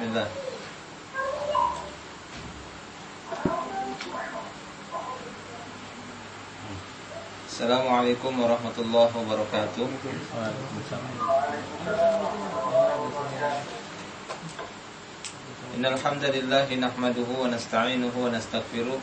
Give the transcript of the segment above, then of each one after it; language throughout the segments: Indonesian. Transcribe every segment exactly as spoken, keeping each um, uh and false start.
Bismillah. Assalamualaikum warahmatullahi wabarakatuh. Innal hamdalillah nahmaduhu wa nasta'inuhu wa nastaghfiruh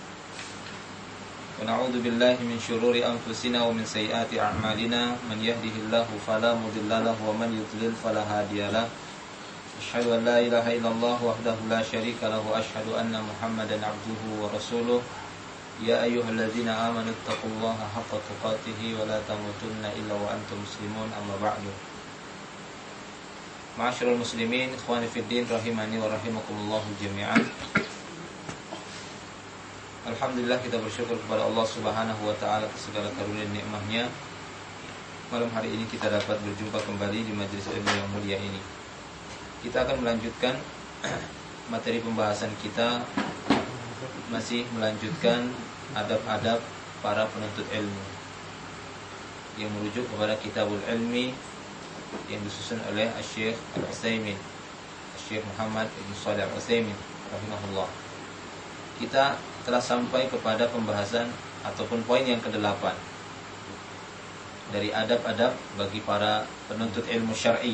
wa na'udzu billahi min shururi anfusina wa min sayyiati a'malina. Man yahdihillahu fala mudilla lahu wa man yudlil fala hadiyalah. Asyhadu an la ilaha illallah wahdahu la syarika lahu wa asyhadu anna Muhammadan 'abduhu wa rasuluh. Ya ayyuhalladzina amanu taqullaha haqqa tuqatih wa la tamutunna illa wa antum muslimun. Amma ba'du. Ma'asyiral muslimin, ikhwani fid din rahimani wa rahimakumullah jami'an. Alhamdulillah, kita bersyukur kepada Allah Subhanahu wa taala atas segala karunia dan nikmat-Nya. Malam hari ini kita dapat berjumpa kembali di majelis ilmu yang mulia ini. Kita akan melanjutkan materi pembahasan kita, masih melanjutkan adab-adab para penuntut ilmu yang merujuk kepada Kitabul Ilmi yang disusun oleh Asy-Syaikh Al-Utsaimin, Asy-Syaikh Muhammad bin Shalih Al-Utsaimin rahimahullah. Kita telah sampai kepada pembahasan ataupun poin yang kedelapan dari adab-adab bagi para penuntut ilmu syar'i.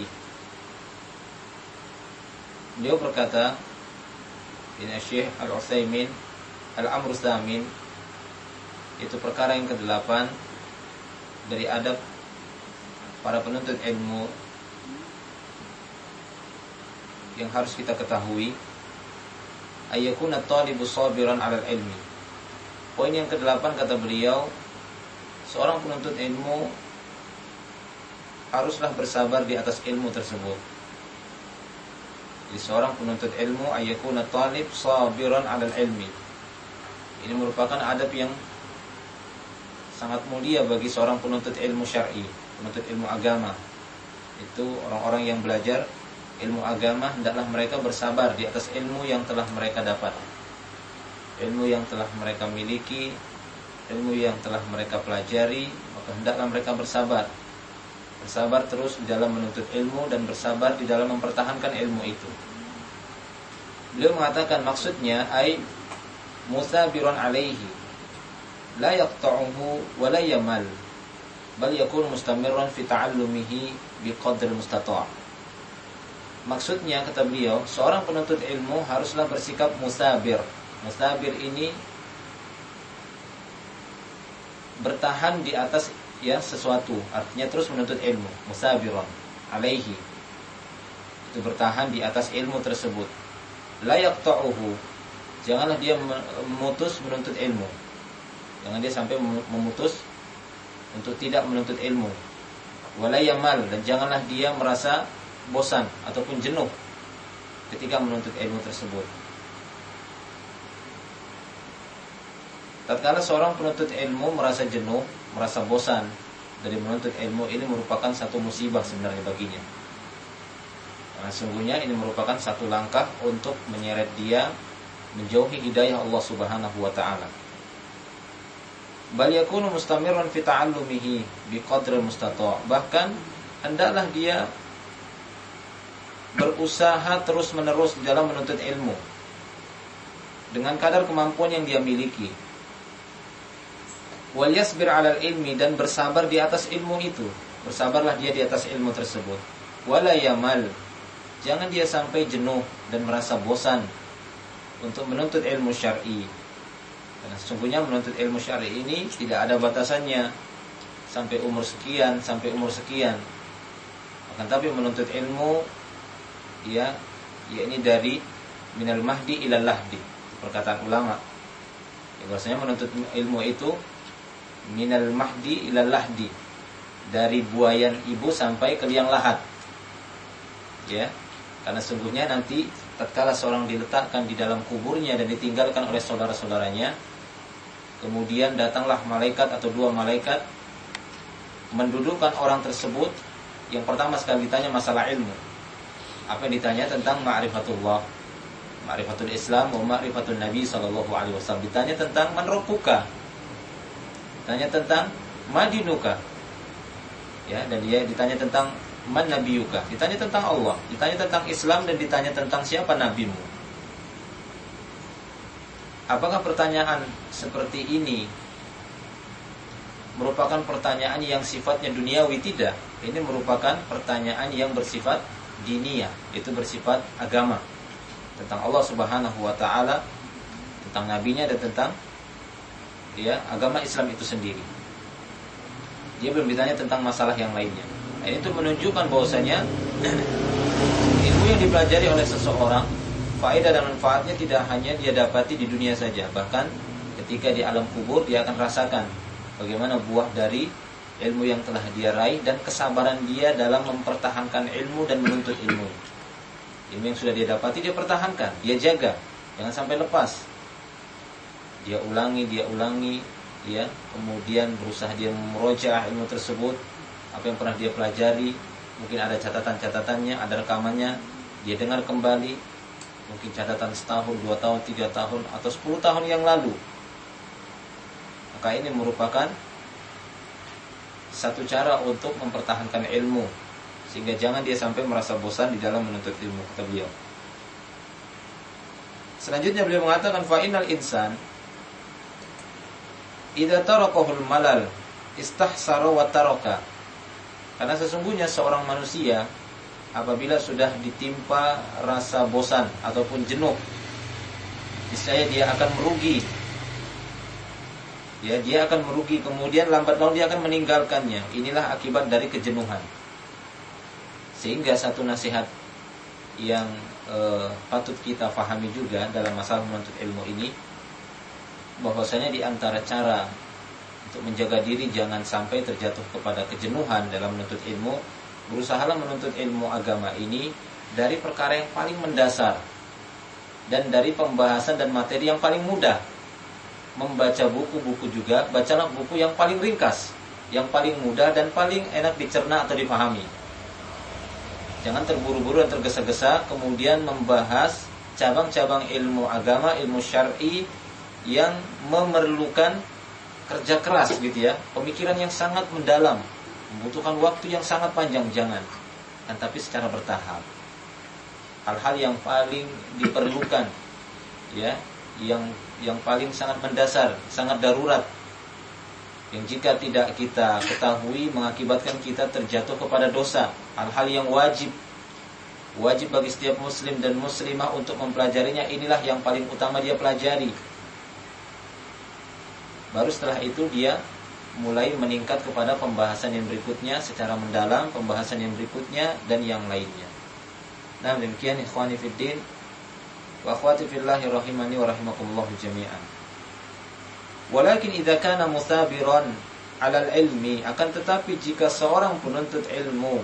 Beliau berkata, ini Asy-Syaikh Al-Utsaimin, Al-Amru Tsamin, itu perkara yang kedelapan dari adab para penuntut ilmu yang harus kita ketahui, ayyakuna at-talibu shabiran 'alal ilmi. Poin yang kedelapan, kata beliau, seorang penuntut ilmu haruslah bersabar di atas ilmu tersebut. Jadi seorang penuntut ilmu, ayyakuna at-talib shabiran 'alal ilmi. Ini merupakan adab yang sangat mulia bagi seorang penuntut ilmu syar'i, penuntut ilmu agama. Itu orang-orang yang belajar ilmu agama, hendaklah mereka bersabar di atas ilmu yang telah mereka dapat, ilmu yang telah mereka miliki, ilmu yang telah mereka pelajari. Maka hendaklah mereka bersabar, bersabar terus di dalam menuntut ilmu dan bersabar di dalam mempertahankan ilmu itu. Beliau mengatakan maksudnya ai musabiran alaihi la yaqta'uhu wa la yamal bal yakun mustamirran fi ta'allumihi biqadri mustata'. Maksudnya, kata beliau, seorang penuntut ilmu haruslah bersikap musabir. Musabir ini bertahan di atas ya sesuatu, artinya terus menuntut ilmu. Musabiran alaihi, itu bertahan di atas ilmu tersebut. La yaqta'uhu, janganlah dia memutus menuntut ilmu. Jangan dia sampai memutus untuk tidak menuntut ilmu. Wala yamal, dan janganlah dia merasa bosan ataupun jenuh ketika menuntut ilmu tersebut. Tatkala seorang penuntut ilmu merasa jenuh, merasa bosan dari menuntut ilmu, ini merupakan satu musibah sebenarnya baginya. Karena sungguhnya ini merupakan satu langkah untuk menyeret dia menjauhi hidayah Allah Subhanahu wa taala. Bal yakunu mustamirran fi ta'allumihi biqadri mustata'. Bahkan hendaklah dia berusaha terus-menerus di dalam menuntut ilmu dengan kadar kemampuan yang dia miliki. Wal yasbir 'alal ilmi, dan bersabar di atas ilmu itu. Bersabarlah dia di atas ilmu tersebut. Wala yamal, jangan dia sampai jenuh dan merasa bosan untuk menuntut ilmu syar'i. Karena sesungguhnya menuntut ilmu syar'i ini tidak ada batasannya, sampai umur sekian, sampai umur sekian. Akan tapi menuntut ilmu, ya, ya ini dari minal mahdi ilal lahdi, perkataan ulama. Ya, bahasanya menuntut ilmu itu minal mahdi ilal lahdi, dari buayan ibu sampai ke liang lahat. Ya, karena sungguhnya nanti tatkala seorang diletakkan di dalam kuburnya dan ditinggalkan oleh saudara-saudaranya, kemudian datanglah malaikat atau dua malaikat mendudukkan orang tersebut. Yang pertama sekali ditanya masalah ilmu. Apa yang ditanya? Tentang ma'rifatullah, ma'rifatul Islam, wa ma'rifatun Nabi sallallahu alaihi wasallam. Ditanya tentang man rabbuka, ditanya tentang madinuka, ya, dan dia ditanya tentang man nabiyuka, ditanya tentang Allah, ditanya tentang Islam, dan ditanya tentang siapa nabimu. Apakah pertanyaan seperti ini merupakan pertanyaan yang sifatnya duniawi? Tidak. Ini merupakan pertanyaan yang bersifat diniyah, itu bersifat agama, tentang Allah Subhanahu wa taala, tentang nabinya, dan tentang ya agama Islam itu sendiri. Dia belum ditanya tentang masalah yang lainnya. Nah, itu menunjukkan bahwasanya ilmu yang dipelajari oleh seseorang, faedah dan manfaatnya tidak hanya dia dapati di dunia saja, bahkan ketika di alam kubur dia akan rasakan bagaimana buah dari ilmu yang telah dia raih dan kesabaran dia dalam mempertahankan ilmu dan menuntut ilmu. Ilmu yang sudah dia dapati dia pertahankan, dia jaga, jangan sampai lepas. Dia ulangi, dia ulangi, ya, kemudian berusaha dia memurojaah ilmu tersebut, apa yang pernah dia pelajari, mungkin ada catatan-catatannya, ada rekamannya, dia dengar kembali, mungkin catatan setahun, dua tahun, tiga tahun, atau sepuluh tahun yang lalu. Maka ini merupakan satu cara untuk mempertahankan ilmu, sehingga jangan dia sampai merasa bosan di dalam menuntut ilmu, kata beliau. Selanjutnya beliau mengatakan, fa innal insan idza tarakahul malal istahsara wa taraka. Karena sesungguhnya seorang manusia apabila sudah ditimpa rasa bosan ataupun jenuh, niscaya dia akan merugi. Ya, dia akan merugi, kemudian lambat laun dia akan meninggalkannya. Inilah akibat dari kejenuhan. Sehingga satu nasihat yang eh, patut kita fahami juga dalam masalah menuntut ilmu ini, bahwasanya di antara cara untuk menjaga diri jangan sampai terjatuh kepada kejenuhan dalam menuntut ilmu, berusahalah menuntut ilmu agama ini dari perkara yang paling mendasar dan dari pembahasan dan materi yang paling mudah. Membaca buku-buku juga, bacalah buku yang paling ringkas, yang paling mudah dan paling enak dicerna atau dipahami. Jangan terburu-buru dan tergesa-gesa kemudian membahas cabang-cabang ilmu agama, ilmu syar'i yang memerlukan kerja keras gitu ya, pemikiran yang sangat mendalam, membutuhkan waktu yang sangat panjang. Jangan, kan, tapi secara bertahap. Hal-hal yang paling diperlukan, ya, yang yang paling sangat mendasar, sangat darurat, yang jika tidak kita ketahui mengakibatkan kita terjatuh kepada dosa. Hal-hal yang wajib wajib bagi setiap muslim dan muslimah untuk mempelajarinya, inilah yang paling utama dia pelajari. Baru setelah itu dia mulai meningkat kepada pembahasan yang berikutnya secara mendalam, pembahasan yang berikutnya, dan yang lainnya. Nah, demikian ikhwani fiddin wa akhwati fillahi rahimani wa rahimakumullah jami'an. Walakin idza kana musabiran 'alal ilmi, akan tetapi jika seorang penuntut ilmu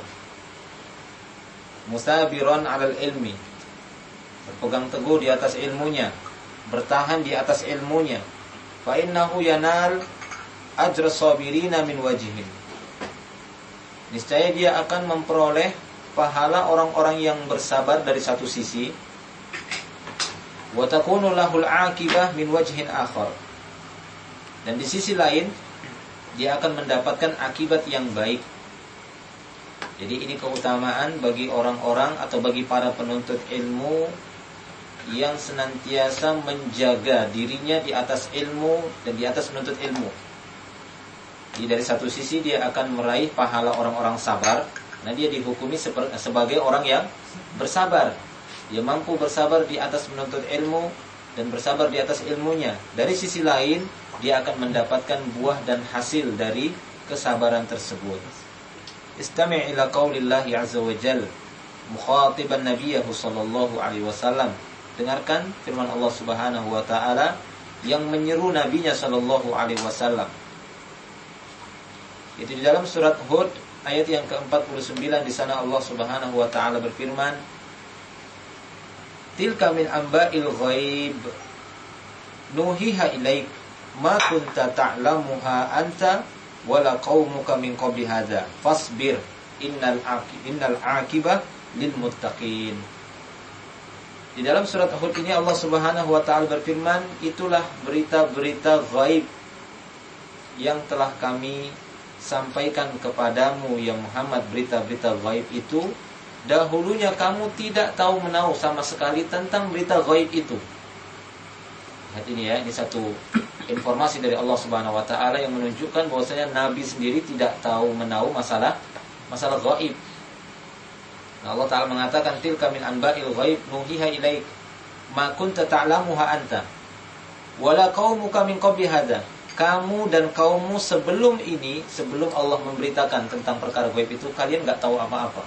musabiran 'alal ilmi, berpegang teguh di atas ilmunya, bertahan di atas ilmunya, fa innahu yanal ajra sabirina min wajhin, niscaya dia akan memperoleh pahala orang-orang yang bersabar dari satu sisi, wa takunu lahul aqibah min wajhin akhar, dan di sisi lain dia akan mendapatkan akibat yang baik. Jadi ini keutamaan bagi orang-orang atau bagi para penuntut ilmu yang senantiasa menjaga dirinya di atas ilmu dan di atas menuntut ilmu. Jadi dari satu sisi dia akan meraih pahala orang-orang sabar, nah dia dihukumi sebagai orang yang bersabar. Dia mampu bersabar di atas menuntut ilmu dan bersabar di atas ilmunya. Dari sisi lain, dia akan mendapatkan buah dan hasil dari kesabaran tersebut. Istami' ila qaulillahi azza wa jalla mukhatiban nabiyyahu sallallahu alaihi wasallam. Dengarkan firman Allah Subhanahu wa taala yang menyeru nabinya sallallahu alaihi wasallam. Itu di dalam surat Hud ayat yang ke empat puluh sembilan, di sana Allah Subhanahu wa taala berfirman, tilka min amba'il ghaib nuhiha ilaik ma kunta ta'lamuha anta wala qaumuka min qabli hadza fasbir innal aqib innal aqibah lil muttaqin. Di dalam surat Hud ini Allah Subhanahu wa taala berfirman, itulah berita-berita ghaib yang telah kami sampaikan kepadamu ya Muhammad berita-berita gaib itu, dahulunya kamu tidak tahu menahu sama sekali tentang berita gaib itu. Lihat ini ya, ini satu informasi dari Allah Subhanahu wa taala yang menunjukkan bahwasanya Nabi sendiri tidak tahu menahu masalah masalah gaib. Nah, Allah Ta'ala mengatakan tilka min anba'il ghaib nuhiha ilaik ma kunta ta'lamuha anta wala qaumuka min qabli hadza. Kamu dan kaummu sebelum ini, sebelum Allah memberitakan tentang perkara gaib itu, kalian enggak tahu apa-apa.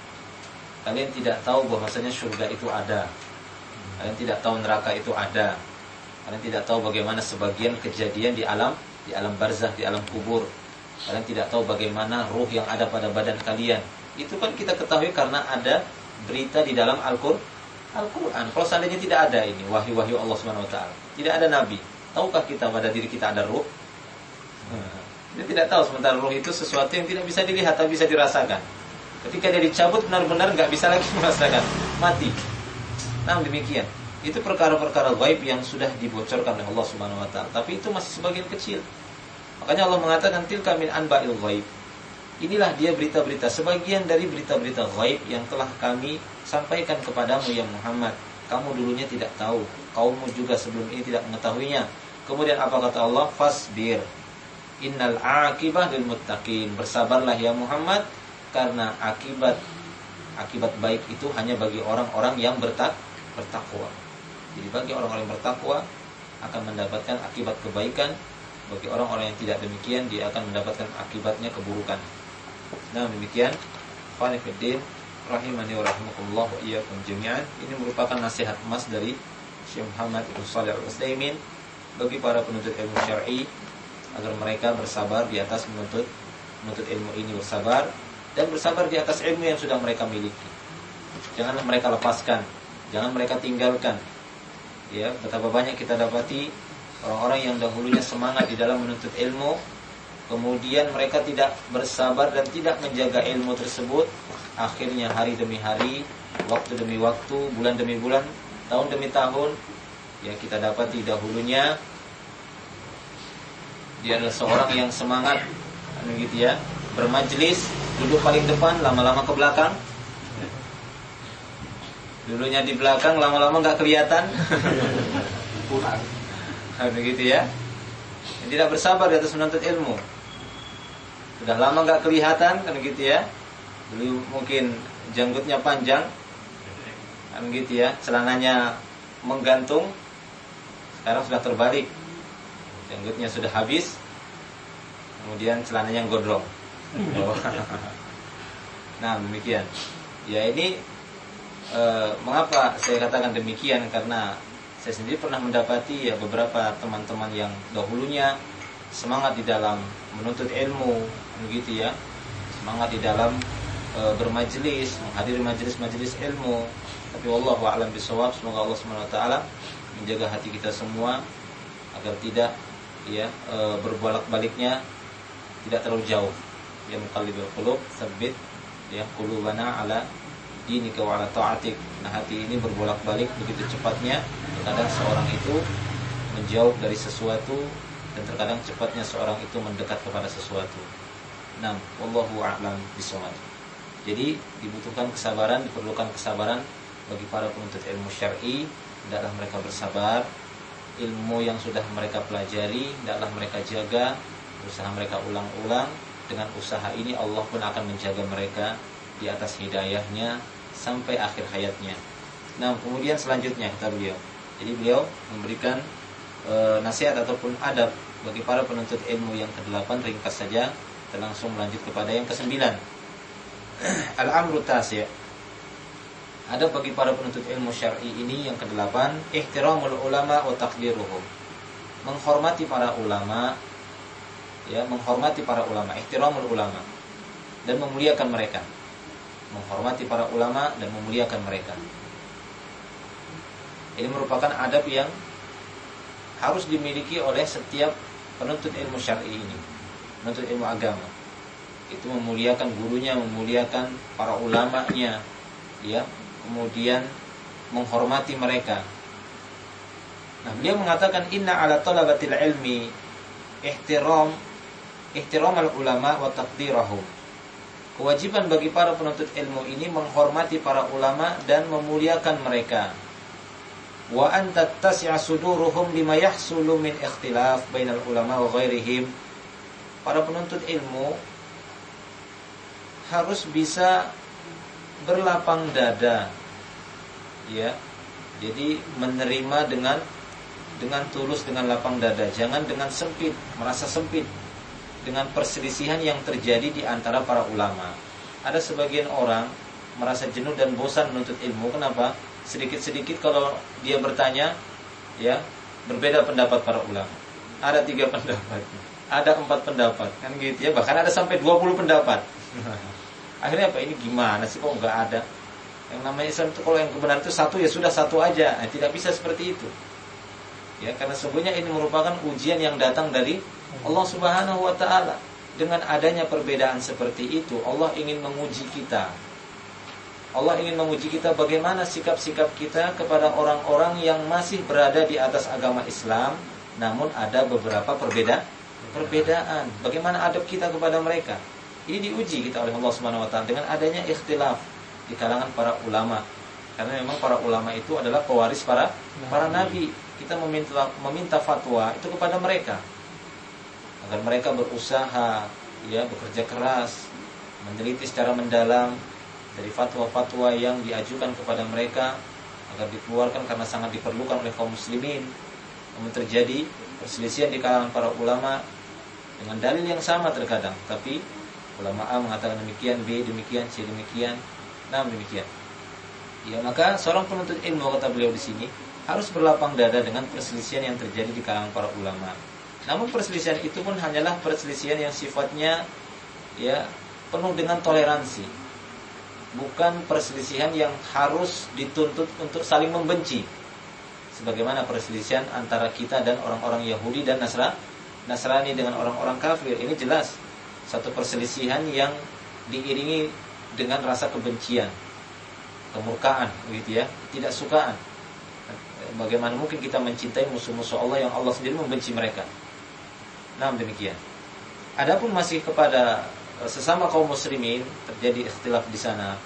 Kalian tidak tahu bahwasanya surga itu ada. Kalian tidak tahu neraka itu ada. Kalian tidak tahu bagaimana sebagian kejadian di alam di alam barzah, di alam kubur. Kalian tidak tahu bagaimana ruh yang ada pada badan kalian. Itu kan kita ketahui karena ada berita di dalam Al-Qur'an. Al-Quran. Kalau seandainya tidak ada ini wahyu-wahyu Allah Subhanahu Wa Taala, tidak ada Nabi, tahukah kita pada diri kita ada ruh? Hmm. Kita tidak tahu. Sementara ruh itu sesuatu yang tidak bisa dilihat tapi bisa dirasakan. Ketika dia dicabut benar-benar nggak bisa lagi merasakan, mati. Nah demikian. Itu perkara-perkara gaib yang sudah dibocorkan oleh Allah Subhanahu Wa Taala. Tapi itu masih sebagian kecil. Makanya Allah mengatakan tilka min anba'il ghaib. Inilah dia berita-berita, sebagian dari berita-berita gaib yang telah kami sampaikan kepadamu ya Muhammad. Kamu dulunya tidak tahu, kaummu juga sebelum ini tidak mengetahuinya. Kemudian apa kata Allah? Fasbir, innal aqibah lil muttaqin. Bersabarlah ya Muhammad, karena akibat akibat baik itu hanya bagi orang-orang yang bertak, bertakwa. Jadi bagi orang-orang yang bertakwa akan mendapatkan akibat kebaikan. Bagi orang-orang yang tidak demikian, dia akan mendapatkan akibatnya keburukan. Nah demikian, Ikhwani fiddin rahimani wa rahimakumullah wa iyyakum jami'an. Ini merupakan nasihat emas dari Syekh Muhammad Ibnu Shalih Al-Utsaimin bagi para penuntut ilmu syar'i agar mereka bersabar di atas menuntut menuntut ilmu ini, bersabar dan bersabar di atas ilmu yang sudah mereka miliki. Jangan mereka lepaskan, jangan mereka tinggalkan. Ya, betapa banyak kita dapati orang-orang yang dahulunya semangat di dalam menuntut ilmu, kemudian mereka tidak bersabar dan tidak menjaga ilmu tersebut. Akhirnya hari demi hari, waktu demi waktu, bulan demi bulan, tahun demi tahun, ya kita dapati dahulunya dia adalah seorang yang semangat, begitu ya, bermajelis, duduk paling depan, lama-lama ke belakang. Dulunya di belakang, lama-lama nggak kelihatan. Begitu ya. Yang tidak bersabar di atas menuntut ilmu. Sudah lama nggak kelihatan, kan gitu ya. Dulu mungkin janggutnya panjang, kan gitu ya. Celananya menggantung. Sekarang sudah terbalik. Janggutnya sudah habis. Kemudian celananya gondrong. Nah, demikian. Ya ini e, mengapa saya katakan demikian, karena saya sendiri pernah mendapati ya beberapa teman-teman yang dahulunya semangat di dalam menuntut ilmu, begitu ya, semangat di dalam e, bermajelis, menghadiri majelis-majelis ilmu. Tapi wallahu a'lam bishawab, semoga Allah Subhanahu wa taala menjaga hati kita semua agar tidak ya e, berbolak-baliknya, tidak terlalu jauh. Ya muqallibul qulub, tsabbit ya qulubana ala dinika wa ala ta'atik. Nah, hati ini berbolak-balik begitu cepatnya. Terkadang seorang itu menjauh dari sesuatu dan terkadang cepatnya seorang itu mendekat kepada sesuatu. Nah, wallahu a'lam bishawab. Jadi dibutuhkan kesabaran, diperlukan kesabaran bagi para penuntut ilmu syar'i. Hendaklah mereka bersabar. Ilmu yang sudah mereka pelajari hendaklah mereka jaga, usaha mereka ulang-ulang. Dengan usaha ini Allah pun akan menjaga mereka di atas hidayahnya sampai akhir hayatnya. Nah, kemudian selanjutnya kata beliau. Jadi beliau memberikan e, nasihat ataupun adab bagi para penuntut ilmu yang kedelapan. Ringkas saja, kita langsung melanjut kepada yang kesembilan. Al-amru tasya. Adab bagi para penuntut ilmu syar'i ini yang kedelapan, ihtiramul ulama wa taqdiruhum. Menghormati para ulama, ya, menghormati para ulama, ihtiramul ulama, dan memuliakan mereka. Menghormati para ulama dan memuliakan mereka. Ini merupakan adab yang harus dimiliki oleh setiap penuntut ilmu syar'i ini, penuntut ilmu agama. Itu memuliakan gurunya, memuliakan para ulamanya, ya, kemudian menghormati mereka. Nah, beliau mengatakan inna ala talabatil ilmi ihtiram ihtiramal ulama wa taqdirahum. Kewajiban bagi para penuntut ilmu ini menghormati para ulama dan memuliakan mereka. Wa an tattasi'a suduruhum lima yahsulu min ikhtilaf bainal ulama wa ghairihim. Para penuntut ilmu harus bisa berlapang dada, ya. Jadi menerima dengan dengan tulus, dengan lapang dada, jangan dengan sempit, merasa sempit dengan perselisihan yang terjadi di antara para ulama. Ada sebagian orang merasa jenuh dan bosan menuntut ilmu. Kenapa? Sedikit-sedikit kalau dia bertanya, ya, berbeda pendapat para ulama. Ada tiga pendapat, ada empat pendapat, kan gitu ya. Bahkan ada sampai dua puluh pendapat. Akhirnya apa? Ini gimana sih, kok nggak ada? Yang namanya Islam itu, kalau yang kebenaran itu satu, ya sudah satu aja. Nah, tidak bisa seperti itu. Ya, karena sesungguhnya ini merupakan ujian yang datang dari Allah Subhanahu wa taala. Dengan adanya perbedaan seperti itu, Allah ingin menguji kita. Allah ingin menguji kita bagaimana sikap-sikap kita kepada orang-orang yang masih berada di atas agama Islam, namun ada beberapa perbeda perbedaan. Bagaimana adab kita kepada mereka? Ini diuji kita oleh Allah Subhanahu wa taala dengan adanya ikhtilaf di kalangan para ulama. Karena memang para ulama itu adalah pewaris para para nabi. Kita meminta meminta fatwa itu kepada mereka agar mereka berusaha, ya, bekerja keras, meneliti secara mendalam dari fatwa-fatwa yang diajukan kepada mereka agar dikeluarkan karena sangat diperlukan oleh kaum muslimin. Namun terjadi perselisihan di kalangan para ulama dengan dalil yang sama terkadang, tapi ulama A mengatakan demikian, B demikian, C demikian, nah demikian. Ya, maka seorang penuntut ilmu, kata beliau di sini, harus berlapang dada dengan perselisihan yang terjadi di kalangan para ulama. Namun perselisihan itu pun hanyalah perselisihan yang sifatnya, ya, penuh dengan toleransi. Bukan perselisihan yang harus dituntut untuk saling membenci. Sebagaimana perselisihan antara kita dan orang-orang Yahudi dan Nasra, Nasrani dengan orang-orang kafir. Ini jelas satu perselisihan yang diiringi dengan rasa kebencian, kemurkaan, gitu ya, tidak sukaan. Bagaimana mungkin kita mencintai musuh-musuh Allah yang Allah sendiri membenci mereka? Nah, demikian. Adapun masih kepada sesama kaum muslimin terjadi ikhtilaf di sana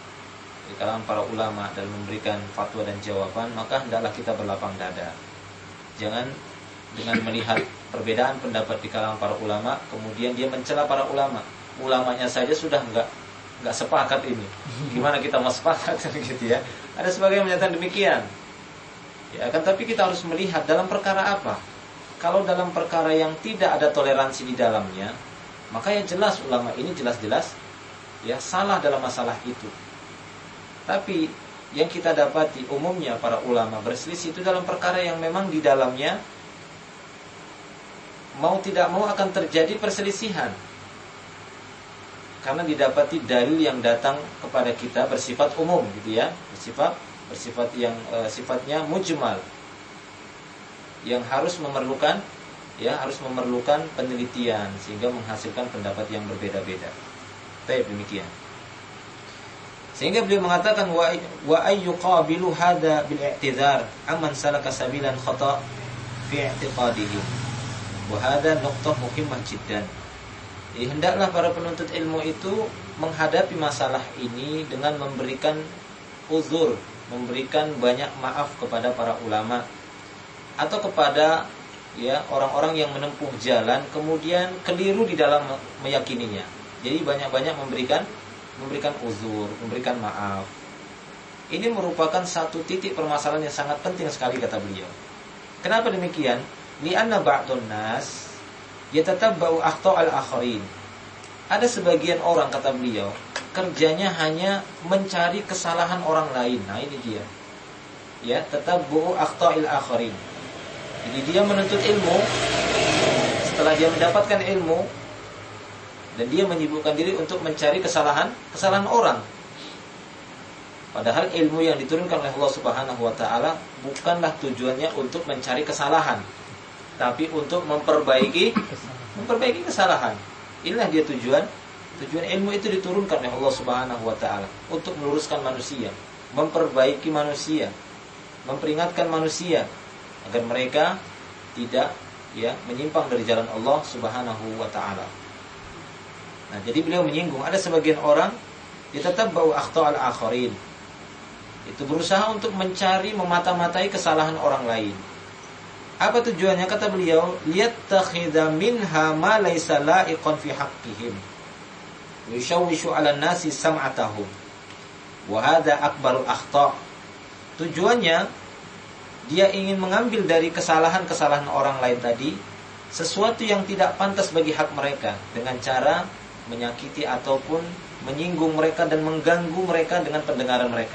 di kalangan para ulama dalam memberikan fatwa dan jawaban, maka hendaklah kita berlapang dada. Jangan dengan melihat perbedaan pendapat di kalangan para ulama kemudian dia mencela para ulama. Ulamanya saja sudah enggak enggak sepakat ini. Gimana kita mau sepakat gitu ya? Ada sebagian yang menyatakan demikian. Ya, akan tapi kita harus melihat dalam perkara apa. Kalau dalam perkara yang tidak ada toleransi di dalamnya, maka yang jelas ulama ini jelas-jelas, ya, salah dalam masalah itu. Tapi yang kita dapati umumnya para ulama berselisih itu dalam perkara yang memang di dalamnya mau tidak mau akan terjadi perselisihan. Karena didapati dalil yang datang kepada kita bersifat umum, gitu ya, bersifat bersifat yang e, sifatnya mujmal, yang harus memerlukan, ya, harus memerlukan penelitian sehingga menghasilkan pendapat yang berbeda-beda. Baik, demikian. Sehingga beliau mengatakan wa wa ayyuqabilu hada bil i'tizar amman salaka sabilan khata fi i'tiqadihi. Wa hada nuqtah muhimmah jiddan. Jadi hendaklah para penuntut ilmu itu menghadapi masalah ini dengan memberikan uzur, memberikan banyak maaf kepada para ulama atau kepada, ya, orang-orang yang menempuh jalan kemudian keliru di dalam meyakininya. Jadi banyak-banyak memberikan memberikan uzur, memberikan maaf. Ini merupakan satu titik permasalahan yang sangat penting sekali, kata beliau. Kenapa demikian? Li'anna ba'dun nas yatatabba'u akhta'al akharin. Ada sebagian orang, kata beliau, kerjanya hanya mencari kesalahan orang lain. Nah, ini dia. Ya, tatabbu'u akhta'il akharin. Jadi dia menuntut ilmu, setelah dia mendapatkan ilmu dan dia menyibukkan diri untuk mencari kesalahan kesalahan orang. Padahal ilmu yang diturunkan oleh Allah Subhanahu wa taala bukanlah tujuannya untuk mencari kesalahan, tapi untuk memperbaiki memperbaiki kesalahan. Inilah dia tujuan tujuan ilmu itu diturunkan oleh Allah Subhanahu wa taala, untuk meluruskan manusia, memperbaiki manusia, memperingatkan manusia agar mereka tidak, ya menyimpang dari jalan Allah Subhanahu wa taala. Nah, jadi beliau menyinggung ada sebagian orang yatatabba'u akhta'al akharin. Itu berusaha untuk mencari memata-matai kesalahan orang lain. Apa tujuannya? Kata beliau, liyattakhidha minha ma laysa la'iqan fi haqqihim. Yushawwishu 'ala an-nasi sam'atahum. Wa hadha akbarul akhta'. Tujuannya dia ingin mengambil dari kesalahan-kesalahan orang lain tadi sesuatu yang tidak pantas bagi hak mereka dengan cara menyakiti ataupun menyinggung mereka dan mengganggu mereka dengan pendengaran mereka.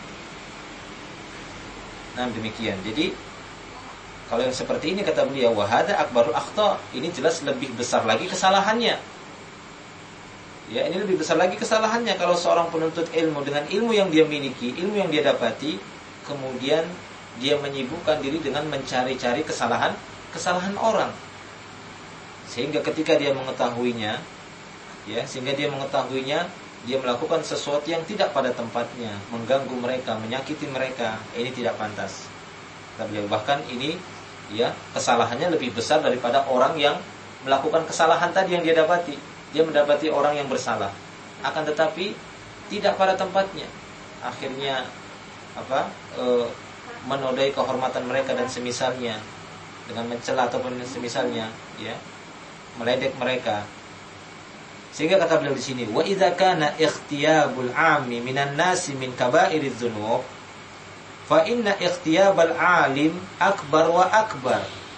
Nah, demikian. Jadi kalau yang seperti ini kata beliau, wahada akbarul akhta, ini jelas lebih besar lagi kesalahannya. Ya, ini lebih besar lagi kesalahannya kalau seorang penuntut ilmu dengan ilmu yang dia miliki, ilmu yang dia dapati, kemudian dia menyibukkan diri dengan mencari-cari kesalahan kesalahan orang. Sehingga ketika dia mengetahuinya, ya, sehingga dia mengetahuinya, dia melakukan sesuatu yang tidak pada tempatnya, mengganggu mereka, menyakiti mereka. Ini tidak pantas. Kata beliau, bahkan ini ya kesalahannya lebih besar daripada orang yang melakukan kesalahan tadi yang dia dapati. Dia mendapati orang yang bersalah, akan tetapi tidak pada tempatnya. Akhirnya apa? E, menodai kehormatan mereka dan semisalnya dengan mencela ataupun semisalnya, ya, meledek mereka. Sehingga kata beliau di sini, wa idza kana ikhtiyabul 'ammi minan nasi min kaba'iriz dzunub fa inna ikhtiyabal 'alim akbar wa akbar.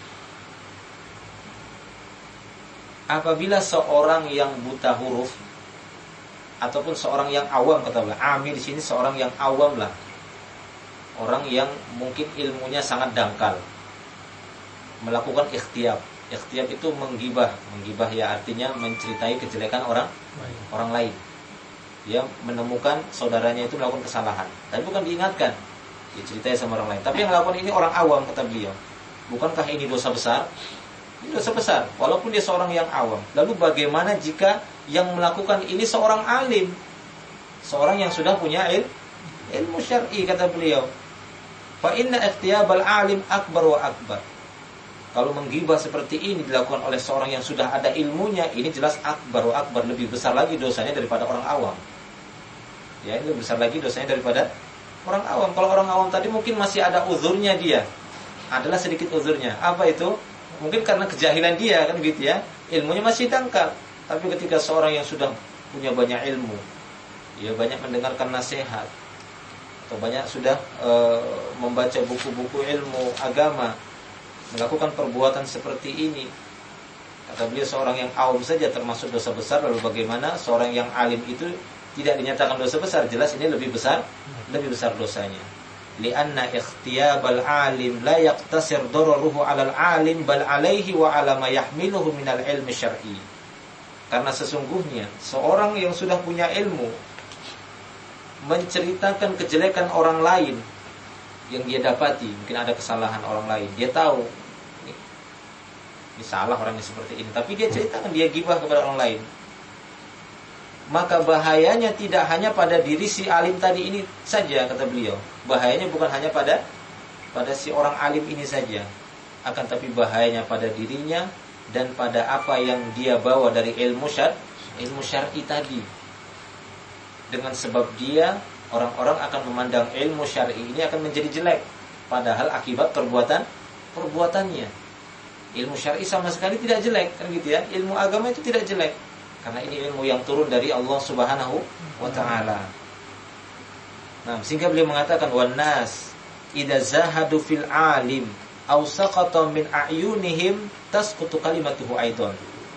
Apabila seorang yang buta huruf ataupun seorang yang awam, kata beliau, 'ami di sini seorang yang awam lah. Orang yang mungkin ilmunya sangat dangkal, melakukan ikhtiyab. Ikhtiyab itu menggibah, menggibah ya artinya menceritai kejelekan orang lain. orang lain. Dia menemukan saudaranya itu melakukan kesalahan, tapi bukan diingatkan, diceritai sama orang lain. Tapi yang melakukan ini orang awam, kata beliau. Bukankah ini dosa besar? Ini dosa besar, walaupun dia seorang yang awam. Lalu bagaimana jika yang melakukan ini seorang alim, seorang yang sudah punya il, ilmu syar'i, kata beliau. Fa inna ikhtiyabal alim akbar wa akbar. Kalau menggibah seperti ini dilakukan oleh seorang yang sudah ada ilmunya, ini jelas akbar wa akbar, lebih besar lagi dosanya daripada orang awam. Ya, ini lebih besar lagi dosanya daripada orang awam. Kalau orang awam tadi mungkin masih ada uzurnya dia. Adalah sedikit uzurnya. Apa itu? Mungkin karena kejahilan dia, kan gitu ya. Ilmunya masih dangkal. Tapi ketika seorang yang sudah punya banyak ilmu, ya banyak mendengarkan nasihat, atau banyak sudah e, membaca buku-buku ilmu agama, melakukan perbuatan seperti ini, kata beliau seorang yang awam saja termasuk dosa besar. Lalu bagaimana seorang yang alim itu tidak dinyatakan dosa besar? Jelas ini lebih besar, lebih besar dosanya. Lianna ikhtiyabal alim la yaqtasir dararuhu 'alal alim bal 'alaihi wa 'ala ma yahmiluhu minal ilmi syar'i. Karena sesungguhnya seorang yang sudah punya ilmu menceritakan kejelekan orang lain yang dia dapati, mungkin ada kesalahan orang lain, dia tahu ini, ini salah orangnya seperti ini, tapi dia ceritakan, dia gibah kepada orang lain. Maka bahayanya tidak hanya pada diri si alim tadi ini saja, kata beliau. Bahayanya bukan hanya pada pada si orang alim ini saja, akan tapi bahayanya pada dirinya dan pada apa yang dia bawa dari ilmu syar, ilmu syar'i tadi. Dengan sebab dia, orang-orang akan memandang ilmu syar'i ini akan menjadi jelek, padahal akibat perbuatan perbuatannya. Ilmu syar'i sama sekali tidak jelek, kan gitu ya. Ilmu agama itu tidak jelek, karena ini ilmu yang turun dari Allah Subhanahu wa taala. Nah, sehingga beliau mengatakan, wan nas idza zahadu fil alim aw saqata min a'yunihim tasqutu kalimatuhu aidan.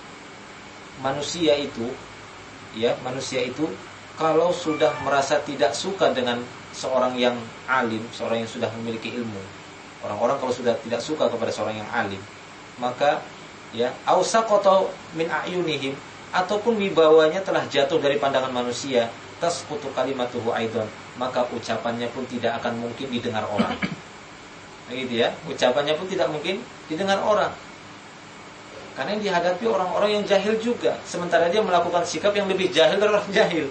Manusia itu, ya, manusia itu kalau sudah merasa tidak suka dengan seorang yang alim, seorang yang sudah memiliki ilmu. Orang-orang kalau sudah tidak suka kepada seorang yang alim, maka ya, aw saqata min a'yunihim, ataupun wibawanya telah jatuh dari pandangan manusia, tasqutu kalimatuhu aidan, maka ucapannya pun tidak akan mungkin didengar orang. Begitu ya, ucapannya pun tidak mungkin didengar orang. Karena yang dihadapi orang-orang yang jahil juga, sementara dia melakukan sikap yang lebih jahil dari orang jahil.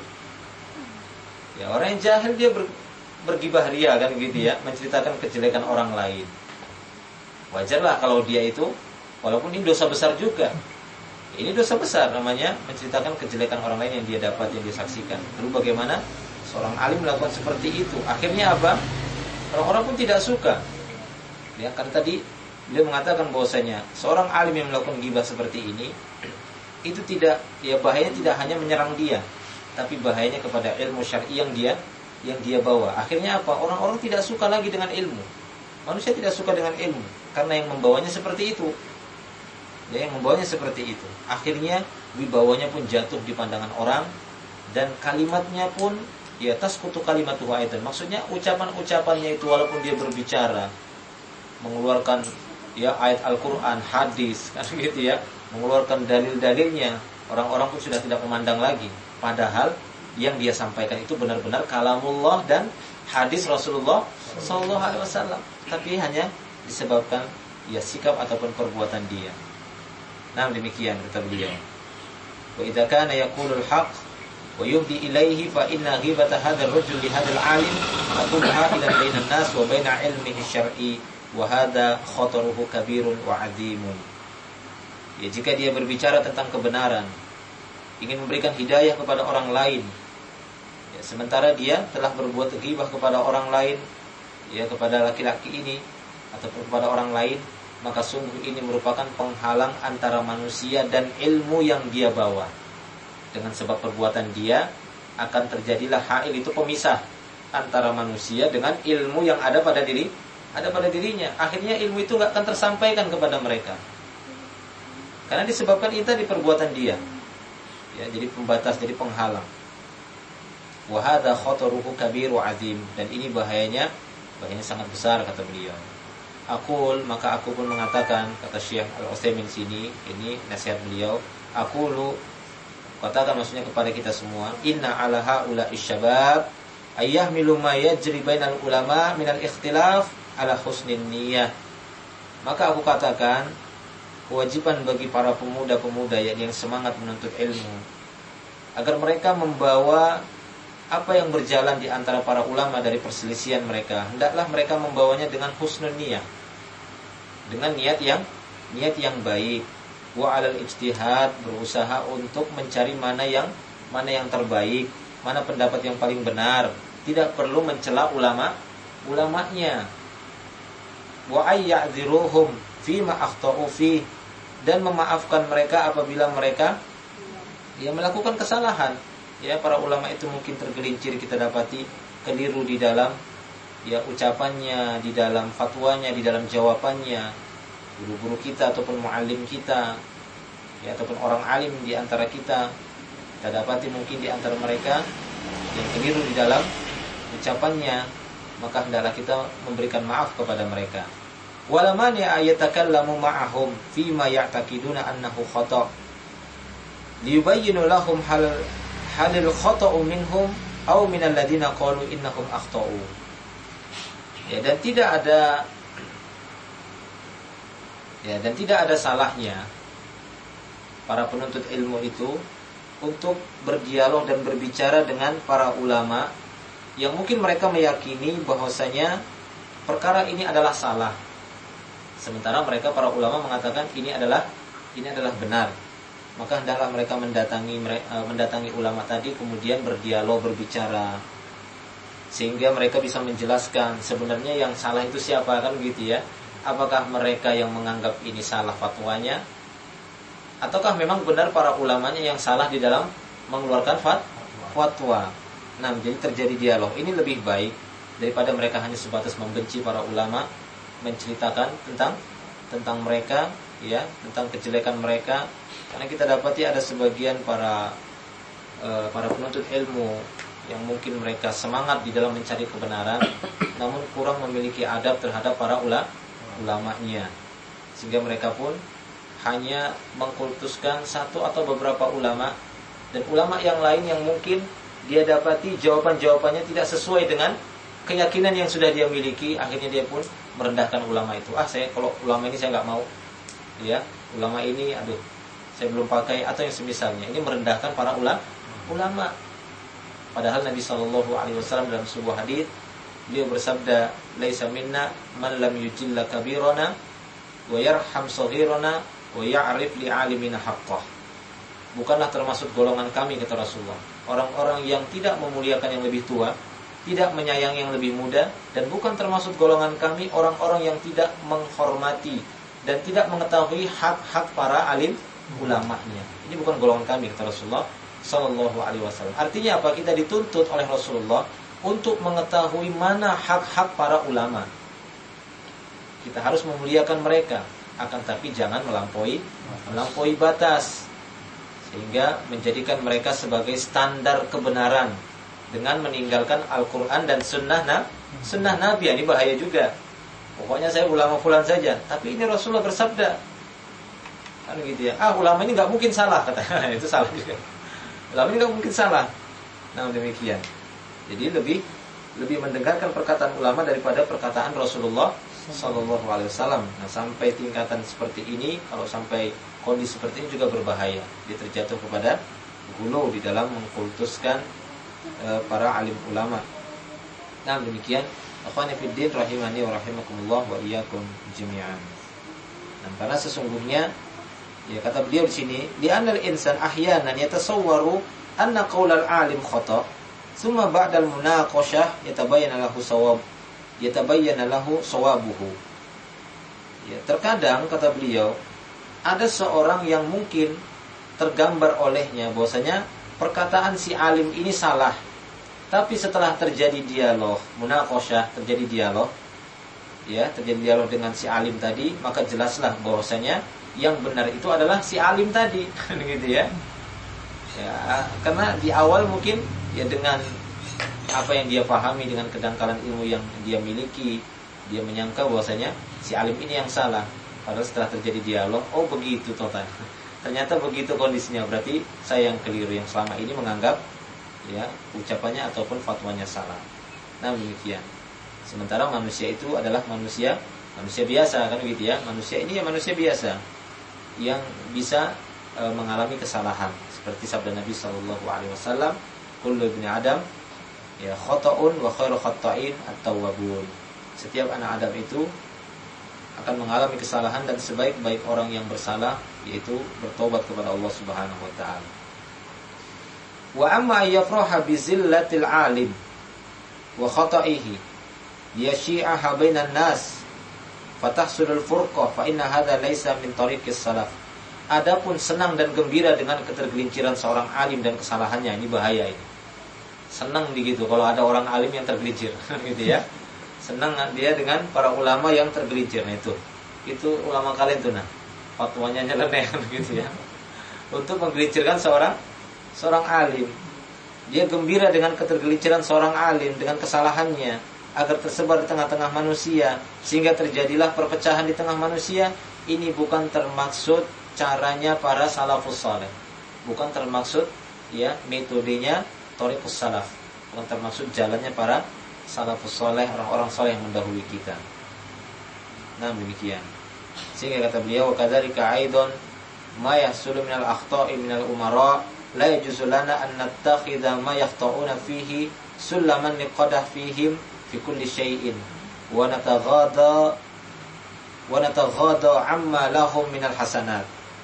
Ya, orang yang jahil dia ber, bergibah ria, kan gitu ya, menceritakan kejelekan orang lain. Wajarlah kalau dia itu Walaupun ini dosa besar juga. Ini dosa besar namanya menceritakan kejelekan orang lain yang dia dapat, yang dia saksikan. Lalu bagaimana seorang alim melakukan seperti itu? Akhirnya apa? Orang-orang pun tidak suka. Ya, karena tadi beliau mengatakan bahwasanya seorang alim yang melakukan ghibah seperti ini itu tidak, ya bahayanya tidak hanya menyerang dia, tapi bahayanya kepada ilmu syar'i yang dia yang dia bawa. Akhirnya apa? Orang-orang tidak suka lagi dengan ilmu. Manusia tidak suka dengan ilmu karena yang membawanya seperti itu. Ya, yang membawanya seperti itu. Akhirnya wibawanya pun jatuh di pandangan orang dan kalimatnya pun ya tasqutu kalimatuhu aidan. Maksudnya ucapan-ucapannya itu walaupun dia berbicara mengeluarkan ya ayat Al-Qur'an, hadis, kan gitu ya, mengeluarkan dalil-dalilnya, orang-orang pun sudah tidak memandang lagi. Padahal yang dia sampaikan itu benar-benar kalamullah dan hadis Rasulullah sallallahu alaihi wasallam, tapi hanya disebabkan ya sikap ataupun perbuatan dia. Nah, demikian kata beliau. Wa idza kana yaqulul haqq wa yubdi ilaihi fa inna ghibata hadzal rajul li hadzal alim atubha ila bainan nas wa baina ilmihi syar'i wa hadza khataruhu kabirun wa 'azimun. Ya, jika dia berbicara tentang kebenaran, ingin memberikan hidayah kepada orang lain, ya, sementara dia telah berbuat ghibah kepada orang lain, ya kepada laki-laki ini ataupun kepada orang lain, maka sungguh ini merupakan penghalang antara manusia dan ilmu yang dia bawa. Dengan sebab perbuatan dia akan terjadilah ha'il, itu pemisah antara manusia dengan ilmu yang ada pada diri, ada pada dirinya. Akhirnya ilmu itu enggak akan tersampaikan kepada mereka. Karena disebabkan itu di perbuatan dia. Ya, jadi pembatas, jadi penghalang. Wa hadza khataruhu kabir wa 'azim, dan ini bahayanya, bahayanya sangat besar kata beliau. Aqul, maka aku pun mengatakan, kata Syekh Al-Utsaimin sini, ini nasihat beliau, aqulu, katakan maksudnya kepada kita semua, inna ala haula isyabab ayyahmilu ma yajri bainal ulama minal ikhtilaf ala husnin niyyah. Maka aku katakan, kewajiban bagi para pemuda-pemuda yang, yang semangat menuntut ilmu, agar mereka membawa apa yang berjalan di antara para ulama dari perselisihan mereka, hendaklah mereka membawanya dengan husnul niyah, dengan niat yang niat yang baik, wa alal ijtihad, berusaha untuk mencari mana yang mana yang terbaik, mana pendapat yang paling benar, tidak perlu mencela ulama ulamanya, wa ayya'dziruhum fima akhta'u fi, dan memaafkan mereka apabila mereka ya melakukan kesalahan. Ya, para ulama itu mungkin tergelincir, kita dapati keliru di dalam ya ucapannya, di dalam fatwanya, di dalam jawabannya. Guru-guru kita ataupun muallim kita, ya ataupun orang alim di antara kita, kita dapati mungkin di antara mereka yang keliru di dalam ucapannya, maka hendaklah kita memberikan maaf kepada mereka. Wala mani'a yatakallamu ma'ahum fima ya'taqiduna annahu khata' liyubayyinu lahum hal halil khata'u minhum aw minal ladzina qalu innahum akhta'u. Ya, dan tidak ada ya dan tidak ada salahnya para penuntut ilmu itu untuk berdialog dan berbicara dengan para ulama yang mungkin mereka meyakini bahwasanya perkara ini adalah salah, sementara mereka para ulama mengatakan ini adalah ini adalah benar. Maka hendaklah mereka mendatangi mendatangi ulama tadi, kemudian berdialog, berbicara, sehingga mereka bisa menjelaskan sebenarnya yang salah itu siapa, kan begitu ya. Apakah mereka yang menganggap ini salah fatwanya, ataukah memang benar para ulamanya yang salah di dalam mengeluarkan fat, fatwa. Nah, jadi terjadi dialog. Ini lebih baik daripada mereka hanya sebatas membenci para ulama, menceritakan tentang tentang mereka, ya, tentang kejelekan mereka. Karena kita dapati ada sebagian para e, para penuntut ilmu yang mungkin mereka semangat di dalam mencari kebenaran, namun kurang memiliki adab terhadap para ula, ulamanya, sehingga mereka pun hanya mengkultuskan satu atau beberapa ulama, dan ulama yang lain yang mungkin dia dapati jawaban-jawabannya tidak sesuai dengan keyakinan yang sudah dia miliki, akhirnya dia pun merendahkan ulama itu. Ah, saya kalau ulama ini saya nggak mau, ya, ulama ini, aduh, saya belum pakai, atau yang semisalnya. Ini merendahkan para ulama. Ulama. Padahal Nabi Shallallahu Alaihi Wasallam dalam sebuah hadis beliau bersabda, "Laisa minna man lam yujilla kabirana wa yarham saghirana wa ya'rif li 'alimina haqqah. Bukanlah termasuk golongan kami, kata Rasulullah, orang-orang yang tidak memuliakan yang lebih tua, tidak menyayangi yang lebih muda, dan bukan termasuk golongan kami orang-orang yang tidak menghormati dan tidak mengetahui hak-hak para alim ulamanya. Ini bukan golongan kami, kata Rasulullah sallallahu alaihi wasallam. Artinya apa? Kita dituntut oleh Rasulullah untuk mengetahui mana hak-hak para ulama. Kita harus memuliakan mereka, akan tapi jangan melampaui melampaui batas, sehingga menjadikan mereka sebagai standar kebenaran dengan meninggalkan Al-Quran dan Sunnah nah, Sunnah Nabi. Ini bahaya juga. Pokoknya saya ulama fulan saja, tapi ini Rasulullah bersabda, kan gitu ya. Ah, ulama ini nggak mungkin salah, kata. Itu salah juga. Ulama ini nggak mungkin salah. Nah, demikian. Jadi lebih lebih mendengarkan perkataan ulama daripada perkataan Rasulullah Sallallahu Alaihi Wasallam. Nah, sampai tingkatan seperti ini, kalau sampai kondisi seperti ini juga berbahaya. Dia terjatuh kepada gulu di dalam mengkultuskan e, para alim ulama. Nah, demikian. Akhwani fiddin rahimani wa rahimakumullah wa iyyakum jami'an. Nah, karena sesungguhnya, ya kata beliau di sini, di anal insan ahyanan yatasawwaru anna qaulal alim khata', thumma ba'dal munaqashah yatabayyana lahu sawab yatabayyana lahu sawabuhu. Ya, terkadang kata beliau, ada seorang yang mungkin tergambar olehnya bahwasanya perkataan si alim ini salah. Tapi setelah terjadi dialog, munaqashah, terjadi dialog, ya, terjadi dialog dengan si alim tadi, maka jelaslah bahwasanya yang benar itu adalah si alim tadi, gitu ya. Ya, karena di awal mungkin ya dengan apa yang dia pahami, dengan kedangkalan ilmu yang dia miliki, dia menyangka bahwasanya si alim ini yang salah. Padahal setelah terjadi dialog, oh begitu total. Ternyata begitu kondisinya, berarti saya yang keliru, yang selama ini menganggap ya ucapannya ataupun fatwanya salah. Nah, demikian. Sementara manusia itu adalah manusia manusia biasa, kan gitu ya. Manusia ini ya manusia biasa yang bisa e, mengalami kesalahan. Seperti sabda Nabi sallallahu alaihi wasallam, kullu ibni Adam ya khata'un wa khairu khata'in at-tawwabun. Setiap anak Adam itu akan mengalami kesalahan, dan sebaik-baik orang yang bersalah yaitu bertobat kepada Allah Subhanahu wa taala. Wa amma yafraha bi zillatil alim wa khata'ihi yashi'aha bainan nas fatahsulul furqah fa inna hadza laisa min tariqis salaf. Adapun senang dan gembira dengan ketergelinciran seorang alim dan kesalahannya, ini bahaya ini. Senang begitu kalau ada orang alim yang tergelincir, gitu ya. Senang dia dengan para ulama yang tergelincir. Nah, itu itu ulama kalian tuh, nah fatwanya nyeleneh, gitu ya, untuk menggelincirkan seorang seorang alim. Dia gembira dengan ketergelinciran seorang alim, dengan kesalahannya, agar tersebar di tengah-tengah manusia, sehingga terjadilah perpecahan di tengah manusia. Ini bukan termaksud caranya para salafus saleh, bukan termaksud ya metodenya thariqus salaf, bukan termaksud jalannya para salafus saleh, orang-orang saleh yang mendahului kita. Nah, demikian. Sehingga kata beliau, kadzalika aidon ma yahsulu minal akhta'i minal umara la yajuzu lana an nattakhidha ma yakhta'una fihi sulaman liqadah fihim fi kulli syai'in wa nataghadha wa nataghadha amma lahum minal hasanat.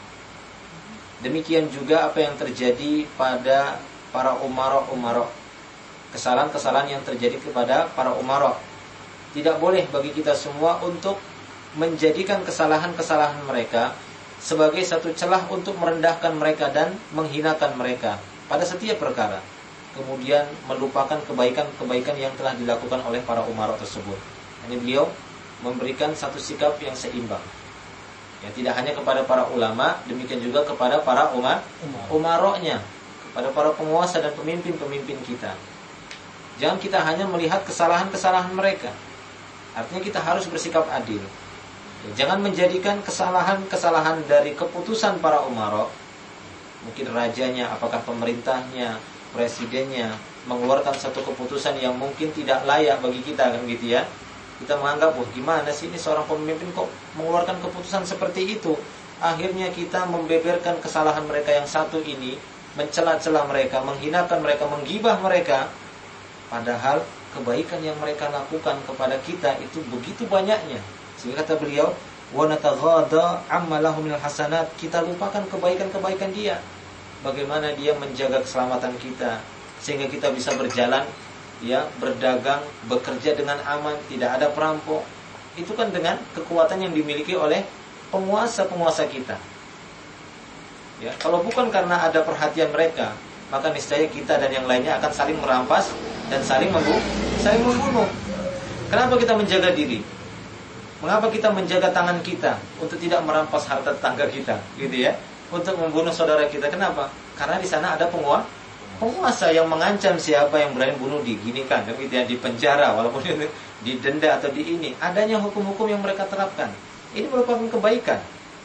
Demikian juga apa yang terjadi pada para umara-umara, kesalahan-kesalahan yang terjadi kepada para umara. Tidak boleh bagi kita semua untuk menjadikan kesalahan-kesalahan mereka sebagai satu celah untuk merendahkan mereka dan menghinakan mereka pada setiap perkara, kemudian melupakan kebaikan-kebaikan yang telah dilakukan oleh para umara tersebut. Ini beliau memberikan satu sikap yang seimbang, ya, tidak hanya kepada para ulama, demikian juga kepada para umar umaroknya, kepada para penguasa dan pemimpin-pemimpin kita. Jangan kita hanya melihat kesalahan-kesalahan mereka. Artinya kita harus bersikap adil. Jangan menjadikan kesalahan-kesalahan dari keputusan para umara, mungkin rajanya, apakah pemerintahnya, presidennya mengeluarkan satu keputusan yang mungkin tidak layak bagi kita, kan gitu ya. Kita menganggap, wah gimana sih ini seorang pemimpin kok mengeluarkan keputusan seperti itu. Akhirnya kita membeberkan kesalahan mereka yang satu ini, mencela-cela mereka, menghinakan mereka, menggibah mereka. Padahal kebaikan yang mereka lakukan kepada kita itu begitu banyaknya. Sehingga kata beliau, wa nataghadha amma lahu minal hasanat, kita lupakan kebaikan-kebaikan dia. Bagaimana dia menjaga keselamatan kita sehingga kita bisa berjalan, ya, berdagang, bekerja dengan aman, tidak ada perampok. Itu kan dengan kekuatan yang dimiliki oleh penguasa-penguasa kita. Ya, kalau bukan karena ada perhatian mereka, maka niscaya kita dan yang lainnya akan saling merampas dan saling membunuh, saling membunuh. Kenapa kita menjaga diri? Mengapa kita menjaga tangan kita untuk tidak merampas harta tetangga kita, gitu ya? Untuk membunuh saudara kita. Kenapa? Karena di sana ada penguasa, penguasa yang mengancam siapa yang berani bunuh diginikan, gitu ya, di penjara walaupun didenda atau di ini. Adanya hukum-hukum yang mereka terapkan. Ini merupakan kebaikan.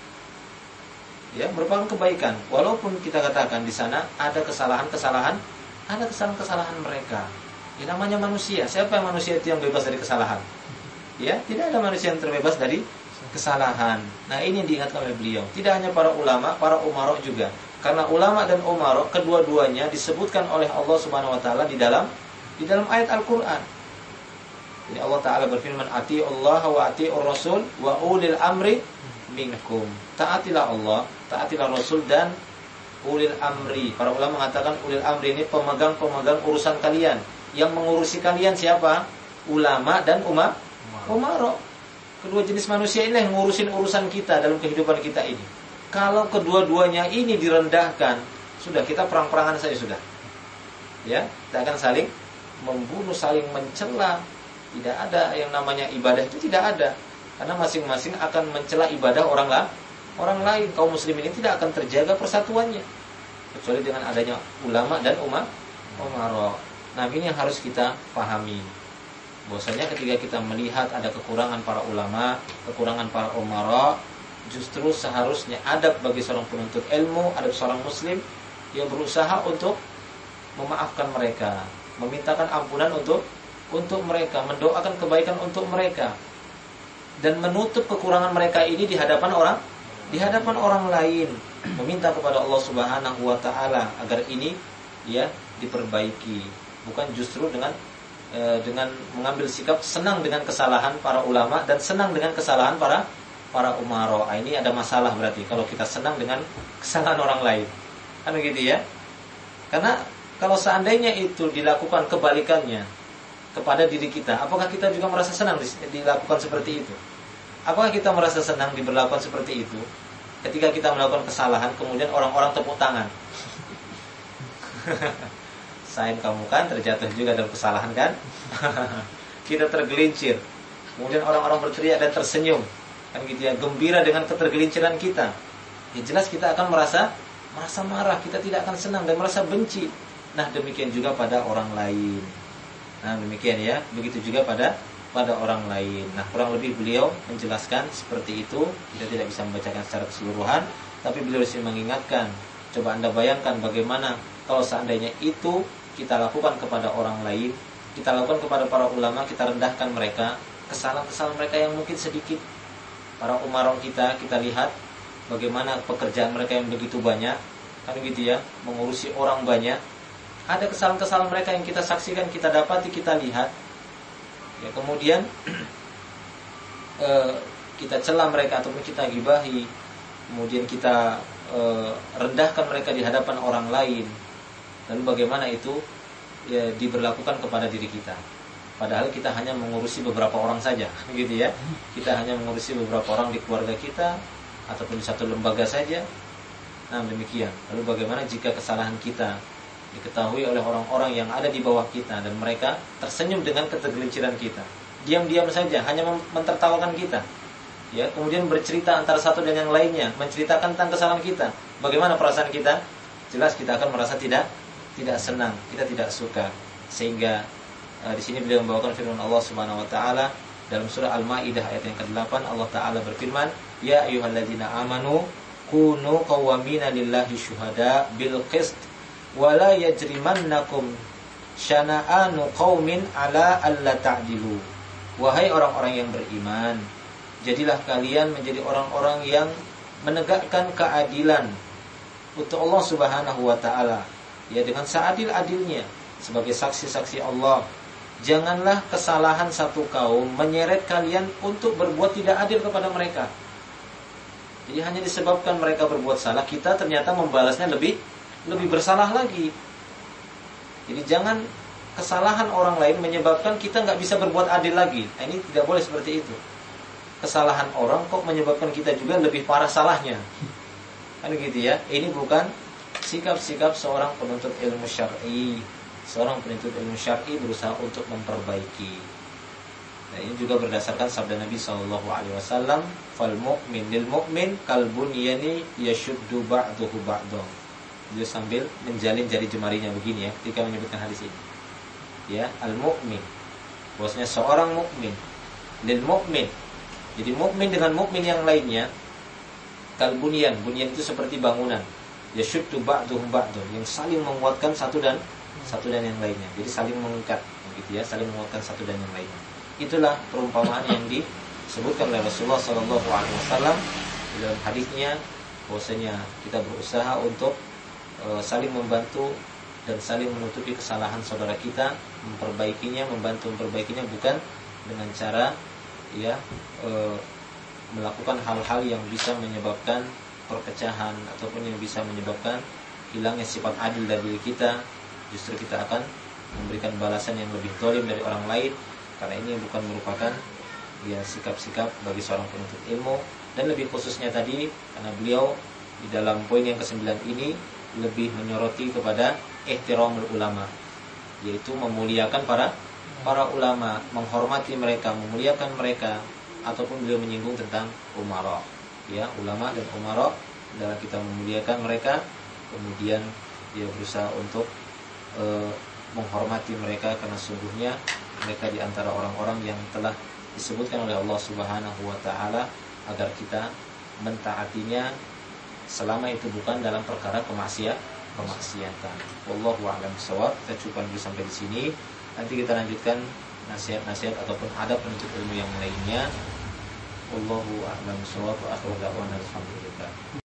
Ya, merupakan kebaikan. Walaupun kita katakan di sana ada kesalahan-kesalahan, ada kesalahan-kesalahan mereka. Ya, namanya manusia. Siapa yang manusia itu yang bebas dari kesalahan? Ya, tidak ada manusia yang terbebas dari kesalahan. Nah, ini yang diingatkan oleh beliau. Tidak hanya para ulama, para umara juga. Karena ulama dan umara kedua-duanya disebutkan oleh Allah Subhanahu wa taala di dalam di dalam ayat Al-Qur'an. Jadi Allah taala berfirman, "Atiullaha wa atiur rasul wa ulil amri minkum." Taatilah Allah, taatilah Rasul dan ulil amri. Para ulama mengatakan ulil amri ini pemegang-pemegang urusan kalian. Yang mengurusi kalian siapa? Ulama dan umma, umara. Kedua jenis manusia ini yang ngurusin urusan kita dalam kehidupan kita ini. Kalau kedua-duanya ini direndahkan, sudah, kita perang-perangan saja sudah. Ya, kita akan saling membunuh, saling mencela. Tidak ada yang namanya ibadah, itu tidak ada. Karena masing-masing akan mencela ibadah orang lain. Orang lain, kaum muslimin ini tidak akan terjaga persatuannya kecuali dengan adanya ulama dan umma, umara. Nah, ini yang harus kita pahami. Bahwasanya ketika kita melihat ada kekurangan para ulama, kekurangan para umara, justru seharusnya adab bagi seorang penuntut ilmu, adab seorang muslim yang berusaha untuk memaafkan mereka, memintakan ampunan untuk untuk mereka, mendoakan kebaikan untuk mereka, dan menutup kekurangan mereka ini di hadapan orang, di hadapan orang lain, meminta kepada Allah Subhanahu wa taala agar ini, ya, diperbaiki. Bukan justru dengan e, dengan mengambil sikap senang dengan kesalahan para ulama dan senang dengan kesalahan para para umara. Ini ada masalah berarti kalau kita senang dengan kesalahan orang lain. Kan begitu ya? Karena kalau seandainya itu dilakukan kebalikannya kepada diri kita, apakah kita juga merasa senang dilakukan seperti itu? Apakah kita merasa senang diberlakukan seperti itu? Ketika kita melakukan kesalahan, kemudian orang-orang tepuk tangan. Sain kamu kan terjatuh juga dalam kesalahan kan? Kita tergelincir. Kemudian orang-orang berteriak dan tersenyum. Kan gitu ya, gembira dengan ketergelinciran kita. Ya, jelas kita akan merasa merasa marah, kita tidak akan senang dan merasa benci. Nah, demikian juga pada orang lain. Nah, demikian ya, begitu juga pada pada orang lain. Nah, kurang lebih beliau menjelaskan seperti itu. Kita tidak bisa membacakan secara keseluruhan, tapi beliau disini mengingatkan. Coba Anda bayangkan bagaimana kalau seandainya itu kita lakukan kepada orang lain, kita lakukan kepada para ulama, kita rendahkan mereka, kesalahan-kesalahan mereka yang mungkin sedikit. Para umara kita, kita lihat bagaimana pekerjaan mereka yang begitu banyak, kan gitu ya, mengurusi orang banyak. Ada kesalahan-kesalahan mereka yang kita saksikan, kita dapati, kita lihat. Ya, kemudian eh, kita cela mereka ataupun kita gibahi, kemudian kita eh, rendahkan mereka di hadapan orang lain. Lalu bagaimana itu ya, diberlakukan kepada diri kita? Padahal kita hanya mengurusi beberapa orang saja, gitu ya. Kita hanya mengurusi beberapa orang di keluarga kita ataupun di satu lembaga saja. Nah, demikian. Lalu bagaimana jika kesalahan kita diketahui oleh orang-orang yang ada di bawah kita dan mereka tersenyum dengan ketergelinciran kita, diam-diam saja hanya mentertawakan kita, ya, kemudian bercerita antara satu dan yang lainnya, menceritakan tentang kesalahan kita. Bagaimana perasaan kita? Jelas kita akan merasa tidak tidak senang, kita tidak suka. Sehingga uh, di sini beliau membawakan firman Allah Subhanahu wa taala dalam surah Al-Maidah ayat yang kedelapan. Allah taala berfirman, "Ya ayyuhalladzina amanu kunu qawwamina lillahi syuhada bil qist wala yajrimannakum syana'anu qaumin ala alla ta'dilu." Wahai orang-orang yang beriman, jadilah kalian menjadi orang-orang yang menegakkan keadilan untuk Allah Subhanahu wa taala, ya, dengan seadil-adilnya sebagai saksi-saksi Allah. Janganlah kesalahan satu kaum menyeret kalian untuk berbuat tidak adil kepada mereka. Jadi hanya disebabkan mereka berbuat salah, kita ternyata membalasnya lebih lebih bersalah lagi. Jadi jangan kesalahan orang lain menyebabkan kita nggak bisa berbuat adil lagi. Nah, ini tidak boleh seperti itu. Kesalahan orang kok menyebabkan kita juga lebih parah salahnya, kan gitu ya. Ini bukan sikap-sikap seorang penuntut ilmu syar'i. Seorang penuntut ilmu syar'i berusaha untuk memperbaiki. Nah, ini juga berdasarkan sabda Nabi shallallahu alaihi wasallam, "Fal mu'min lil mu'min kal bunyani yashuddu ba'duhu ba'dhan." Dia sambil menjalin jari jemarinya begini ya ketika menyebutkan hadis ini. Ya, al mu'min, bahwasanya seorang mukmin lil mu'min. Jadi mukmin dengan mukmin yang lainnya kal bunyan. Bunyan itu seperti bangunan. Yashuddu ba'duhu ba'dhan, yang saling menguatkan satu dan satu dan yang lainnya. Jadi saling mengikat gitu ya, saling menguatkan satu dan yang lainnya. Itulah perumpamaan yang disebutkan oleh Rasulullah shallallahu alaihi wasallam dalam hadisnya, bahwasanya kita berusaha untuk e, saling membantu dan saling menutupi kesalahan saudara kita, memperbaikinya, membantu memperbaikinya, bukan dengan cara ya e, melakukan hal-hal yang bisa menyebabkan perpecahan ataupun yang bisa menyebabkan hilangnya sifat adil dari diri kita. Justru kita akan memberikan balasan yang lebih zalim dari orang lain. Karena ini bukan merupakan ya sikap-sikap bagi seorang penuntut ilmu. Dan lebih khususnya tadi, karena beliau di dalam poin yang kesembilan ini lebih menyoroti kepada ihtiramul ulama, yaitu memuliakan para para ulama, menghormati mereka, memuliakan mereka. Ataupun beliau menyinggung tentang umara, ya, ulama dan umara, adalah kita memuliakan mereka. Kemudian dia berusaha untuk e, menghormati mereka, karena sungguhnya mereka di antara orang-orang yang telah disebutkan oleh Allah Subhanahu wa taala agar kita mentaatinya selama itu bukan dalam perkara kemaksiat kemaksiatan. Wallahu a'lam bishawab. Kita cukupkan dulu sampai di sini. Nanti kita lanjutkan nasihat-nasihat ataupun adab penuntut ilmu yang lainnya. Wallahu a'lam bishawab. Wa akhiru da'wana alhamdulillah.